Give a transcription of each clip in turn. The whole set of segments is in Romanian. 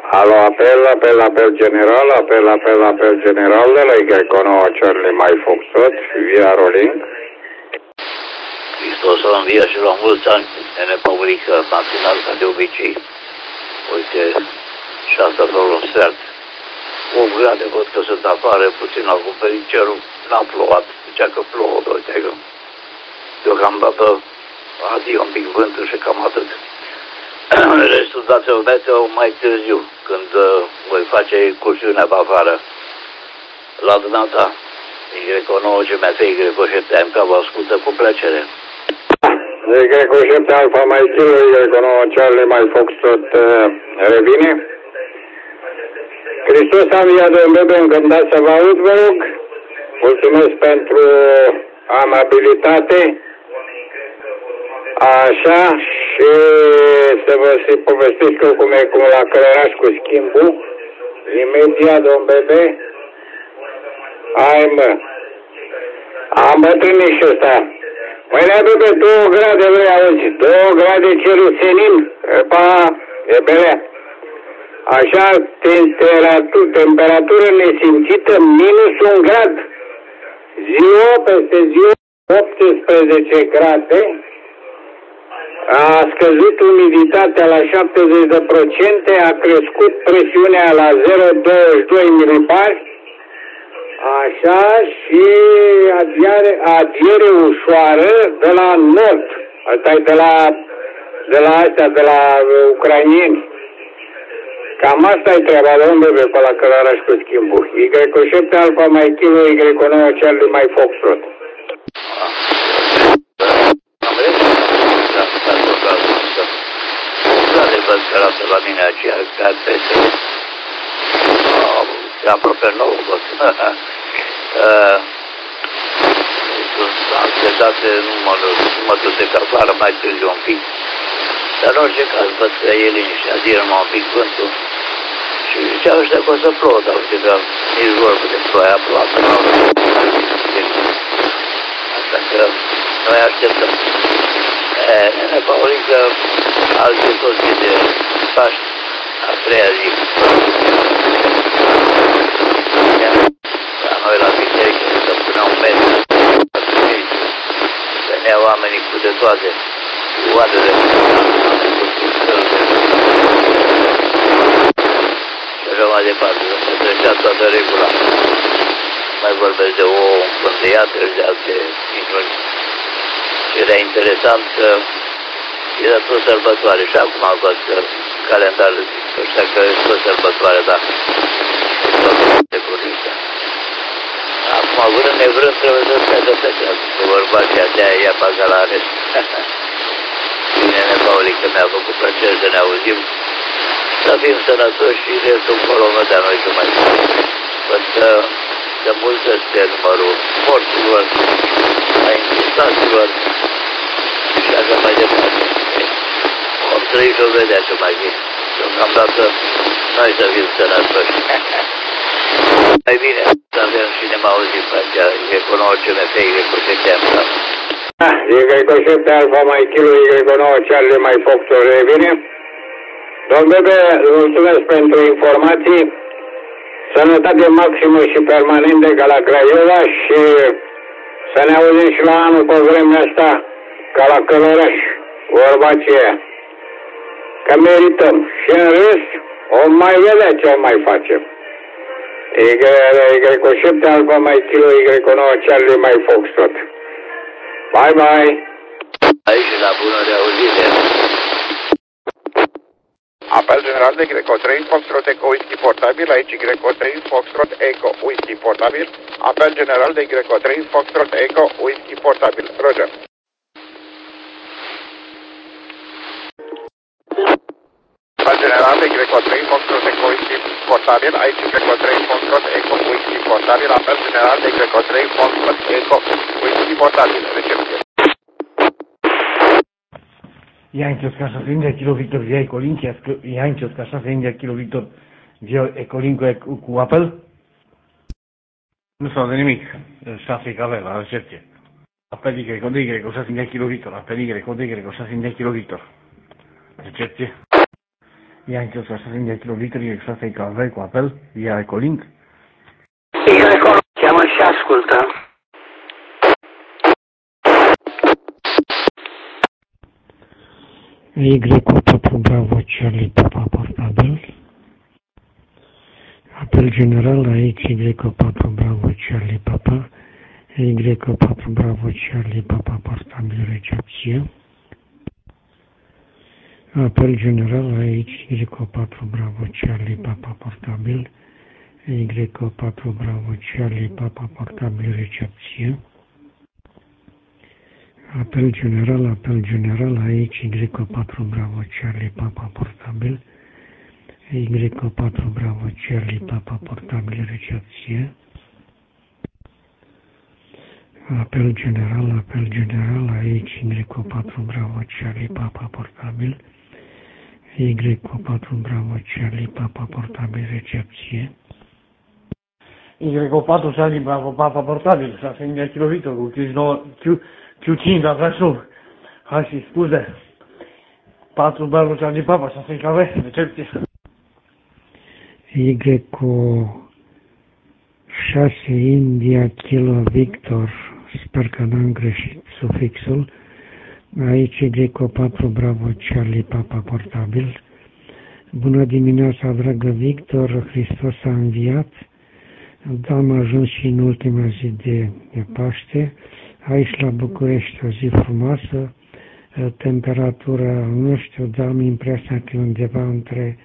Alo, apel general de la Y9 Charlie mai Foxtrot, via Rolling. Hristos a înviat și la mulți ani, în Republica Națională, ca de obicei. Uite, și asta doar un sfert. 8 grade, văd că sunt afară, puțin acoperit cerul, n-a plouat, zicea că plouă, uite că deocamdată adio un pic vântul și cam atât. Restul dați-o meteo mai târziu, când voi face cursiunea pe afară. La dumneata, Y9 GMF, Y7 MK, vă ascultă cu plăcere. Y7 Alfa mai Kilo, Y9 Charlie mai Foxtrot revine. Hristos a înviat de bebe, când dați să vă aud, vă rog. Mulțumesc pentru amabilitate. Așa, și să vă povestesc eu cum la Călăraș cu schimbul. Imediat, domn bebe. Hai, mă. Am bătrânit și ăsta. Măi, ne bebe, 2 grade, vrei auzi, 2 grade cerul senin. Epa, e belea. Așa, temperatură nesimțită, minus 1 grad. Ziua peste ziua, 18 grade. A scăzut umiditatea la 70%, a crescut presiunea la 0,22 milibari. Așa, și adiere ușoară de la nord. Asta e de la ucrainieni. Cam asta e treaba, domnul bebe, pe la Călăraș cu schimbul. Y7 Alfa mai Kilo, Y9 Charlie mai Foxtrot. Lasă la mine aceea, ca peste aproape nou, văd. Sunt anxietate, nu mă duc afară, mai târziu un pic. Dar în orice caz, văd că e liniște, adiră un pic vântul. Și ziceau ăștia că o să plouă, dar uite că nici vorbă de ploaie, a plouat în altă. Asta că noi așteptăm. Nene Paulică, alții toți de Paști, a 3-a zi. La noi la biserică să punea un metru. Venea oamenii cu de toate, cu oadele, și așa mai departe, să trecea toată regula. Mai vorbesc de o împânteiată și de alte minciuni. Și era interesant că era tot sărbătoare și acum văd că calendarul ăștia că e tot sărbătoare, dar de producția. Acum, vrând nevrând, trebuie să stea să plecească, că bărbații aceea ia baza la rest. Bine, Paulică, mi-a făcut plăcere să ne auzim, să fim sănătoși și restul colonă de-a noi să mai spune. Văd că de mult este numărul morților, a insistaților și așa mai departe. Om trăi și o vedea ce mai fi. Deocamdată noi să fim sănătoși. Mai bine să avem și ne auzim pe aceea, Y9 GMF, Y7 MK. Y7 Alfa mai Kilo, Y9 Charlie mai Foxtrot revine. Domn bebe, mulțumesc pentru informații. Sănătate maximă și permanentă ca la Craiova și să ne auzim și la anul pe vremea asta ca la Călăraș, vorba aceea. Că merităm. Și în rest, o mai vedea ce o mai facem. Y7 Alfa mai Kilo, Y9 Charlie mai Foxtrot. Bye, bye! Aici la bună reauzire. Apel general de Greco 3, Foxtrot Eco Whisky portabil, aici Greco 3, Foxtrot Eco Whisky portabil. Apel general de Greco 3, Foxtrot Eco Whisky portabil. Roger. Apel general de Greco 3, Foxtrot Eco Whisky portabil, aici Greco 3, Foxtrot Eco Whisky portabil. Apel general de Greco 3, Foxtrot Eco Whisky portabil. Recepție. Jančovská 60 kg Viktor via Ecolinky, Jančovská 60 kg Viktor via Ecolinku cu apel? Nu s-a de nimic. 6 cave la recepție. Apel Y, cod Y, 60 kg Victor. Apel Y, cod Y, 60 kg Victor. Recepție. Yankee Oscar 6 India Kilo Victor Y6 KV cu apel via Ecolink. Chiamă și ascultă. Y4 Bravo Charlie Papa portabil. Apel general aici Y4 Bravo Charlie Papa. Y4 Bravo Charlie Papa portabil recepție. Apel general aici Y4 Bravo Charlie Papa portabil. Y4 Bravo Charlie Papa portabil recepție. Apel general aici Y4 Bravo Charlie Papa portabil. Y4 Bravo Charlie Papa portabil recepție. Apel general aici Y4 Bravo Charlie Papa portabil. Y4 Bravo Charlie Papa portabil recepție. Y4 Charlie Bravo Papa portabil 6 India Kilo Victor cu Q5 la Brașov. Hai și scuze. 4 Bravo Charlie Papa 6 KV recepție. Y6 India Kilo Victor, sper că n-am greșit sufixul, aici Y4 Bravo Charlie Papa portabil. Bună dimineața, dragă Victor, Hristos a înviat. Am ajuns și în ultima zi de Paște, aici la București o zi frumoasă, temperatura, nu știu, dar am impresia că undeva între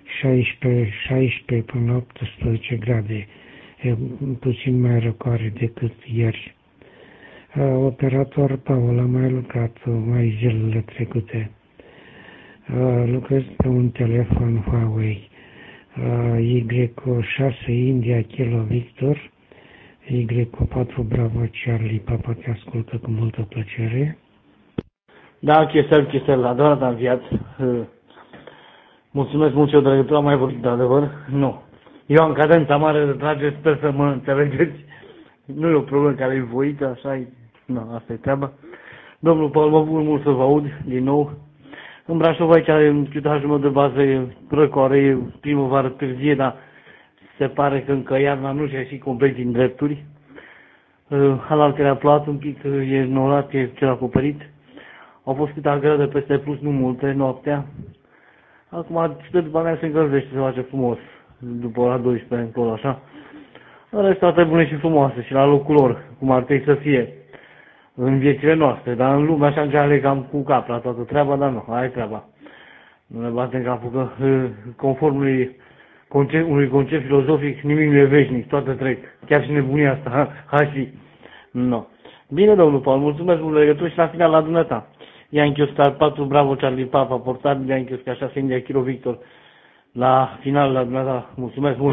16 până la 18 grade, e puțin mai răcoare decât ieri. Operator Paul a mai lucrat mai zilele trecute. Lucrez pe un telefon Huawei Y6 India Kilo Victor, Y4 Bravo Charlie Papa, te ascultă cu multă plăcere. Da, Chesel, adevărat am înviat. Mulțumesc mult, eu de legătură am mai vorbit, de adevăr? Nu. Eu am cadența mare de trage, sper să mă înțelegeți. Nu e o problemă care e voită, așa e. Nu, asta e treaba. Domnul Paul, mă bucur mult să vă aud din nou. În Brașov aici, în ciutajul meu de bază, e răcoare, e primăvară târzie, dar se pare că încă iarna nu și-a ieșit complet din drepturi. Alaltelea a plouat un pic, e norat, e cel acoperit. Au fost câteva grade peste plus, nu multe, noaptea. Acum, stă după mea se încălzește, se face frumos, după ora 12 încolo, așa. În rest, toate bune și frumoase și la locul lor, cum ar trebui să fie în viețile noastre, dar în lume așa încearcă cam cu cap la toată treaba, dar nu, aia e treaba. Nu ne batem capul că, conform unui concept filozofic, nimic nu e veșnic, toate trec, chiar și nebunia asta, hai și, nu. Bine, domnul Paul, mulțumesc mult de legătură și la final la dumneata. Yankee Oscar 4 Bravo Charlie Papa portabil, Yankee Oscar 6 India Kilo Victor, la final la dumneata, mulțumesc mult.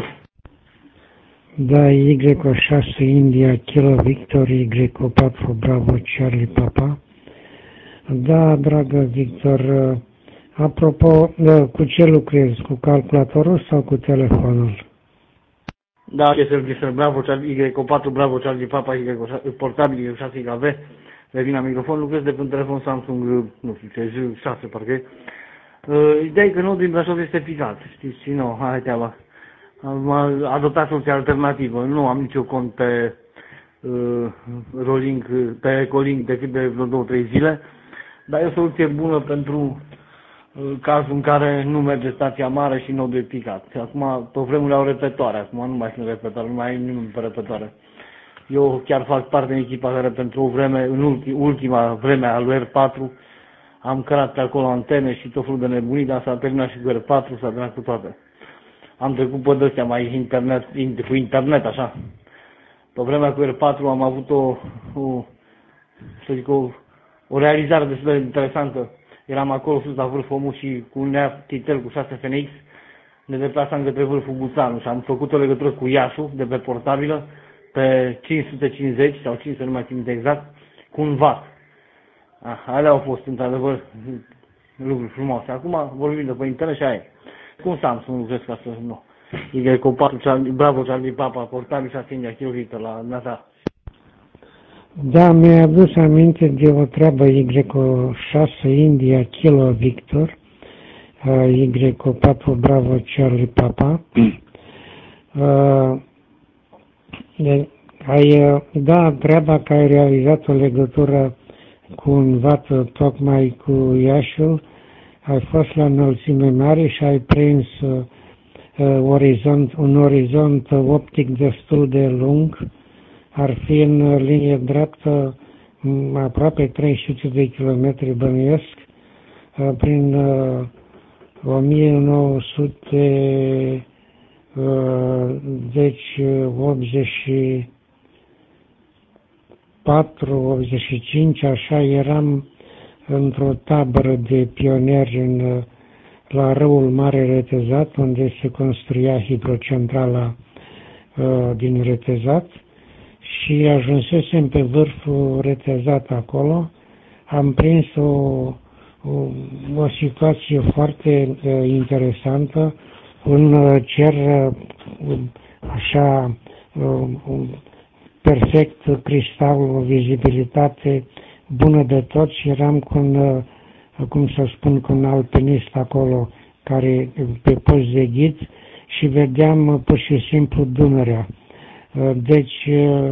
Da, Y6 India Kilo Victor, Y4 Bravo Charlie Papa. Da, dragă Victor, apropo, cu ce lucrezi? Cu calculatorul sau cu telefonul? Da, Chesel, Bravo Charlie, Y4 Bravo Charlie Papa, Y portabil, Y6 KV, revin la microfon, lucrez de pe un telefon Samsung, nu știu ce, J6 parcă. Ideea e că nodul din Brașov este picat, știți, și nu, hai treaba. Am adoptat soluția alternativă. Nu am niciun cont pe Rolink, pe Ecolink decât de vreo 2-3 zile, dar e o soluție bună pentru cazul în care nu merge stația mare și nodul e picat. Acum, pe vremuri au repetoare, acum nu mai sunt repetoare, nu mai ai nimeni pe repetoare. Eu chiar fac parte din echipa care pentru o vreme, în ultima vreme a lui R4, am cărat pe acolo antene și tot felul de nebunii, dar s-a terminat și cu R4, s-a terminat cu toate. Am trecut pe de-astea mai cu internet, așa. Pe vremea cu R4 am avut o realizare destul de interesantă. Eram acolo sus la vârful Omul și cu un nea Titel cu 6 FNX ne deplasam către vârful Buțanu și am făcut o legătură cu Iașu de pe portabilă pe 550 sau 500, nu mai țin exact, cu un watt. Alea au fost într-adevăr lucruri frumoase. Acum vorbim de pe internet și aia. Cum Samsung lucrez ca să nu? Y4 Bravo Charlie Papa, portabil 6 India Kilo Victor la data. Da, mi-ai adus aminte de o treabă Y6 India Kilo Victor, Y4 Bravo Charlie Papa. Da, treaba că ai realizat o legătură cu un vat tocmai cu Iașiul, ai fost la înălțime mare și ai prins un orizont optic destul de lung, ar fi în linie dreaptă aproape 300 de kilometri bănuiesc, prin 1985, așa, eram într-o tabără de pionieri la Râul Mare Retezat, unde se construia hidrocentrala din Retezat, și ajunsesem pe vârful Retezat acolo. Am prins o situație foarte interesantă, un cer așa perfect cristal, o vizibilitate bună de tot și eram cu un alpinist acolo care pe post de ghid și vedeam pur și simplu Dunărea. Deci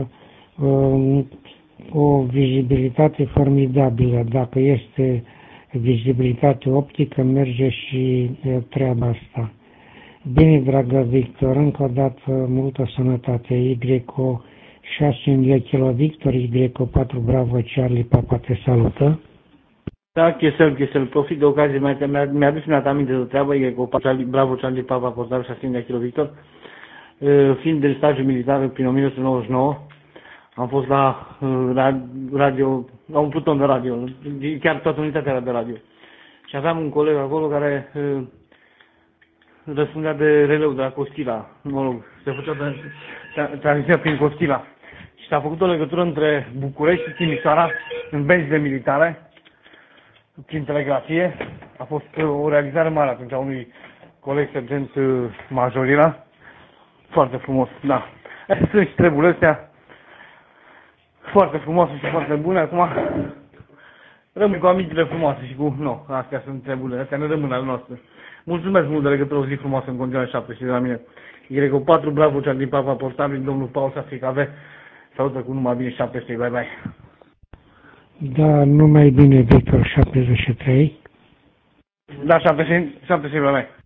o vizibilitate formidabilă. Dacă este vizibilitate optică, merge și treaba asta. Bine, dragă Victor, încă o dată multă sănătate. Y6 Kilo Victor, Y4 Bravo Charlie Papa te salută. Da, Chesel, profit de ocazie, mi-a adus aminte de o treabă, Y4 Bravo Charlie Papa portarul 6 Kilo Victor. Fiind de stagiu militar prin 1999, am fost la radio, la un pluton de radio, chiar toată unitatea era de radio. Și aveam un coleg acolo care răspundea de releu de la Costila, mă rog, se făcea transmisia prin Costila. Și s-a făcut o legătură între București și Timișoara în benzile militare, prin telegrafie. A fost o realizare mare atunci a unui coleg sergent Majorila. Foarte frumos, da. Sunt și treburile astea foarte frumoase și foarte bune. Acum rămân cu amintile frumoase și cu... Nu, astea sunt treburile, astea ne rămân ale noastre. Mulțumesc mult de legătură, o zi frumoasă în continuare 7 și de la mine. Y4 Bravo Charlie Papa portabil, domnul Paul Saficave. Salută cu numai bine 73, bye bye. Da, numai bine, Victor 73. Da, 73, bye bye.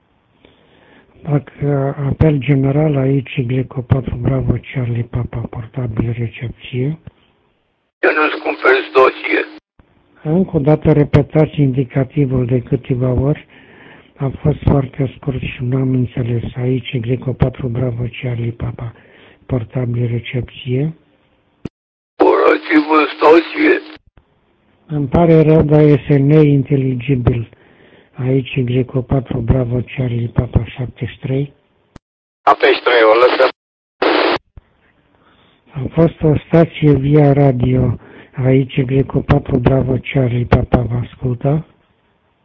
Dacă apel general aici, Y4 Bravo Charlie Papa portabil recepție. Eu nu-ți cumperi dosie. Încă o dată repetați indicativul de câteva ori. A fost foarte scurt și nu am înțeles. Aici, Y4 Bravo Charlie Papa portabil recepție. Orativul dosie. Îmi pare rău, dar este neinteligibil. Aici, Y4 Bravo Charlie Papa 73. 73, o lăsăm. A fost o stație via radio. Aici, Y4 Bravo Charlie Papa vă ascultă.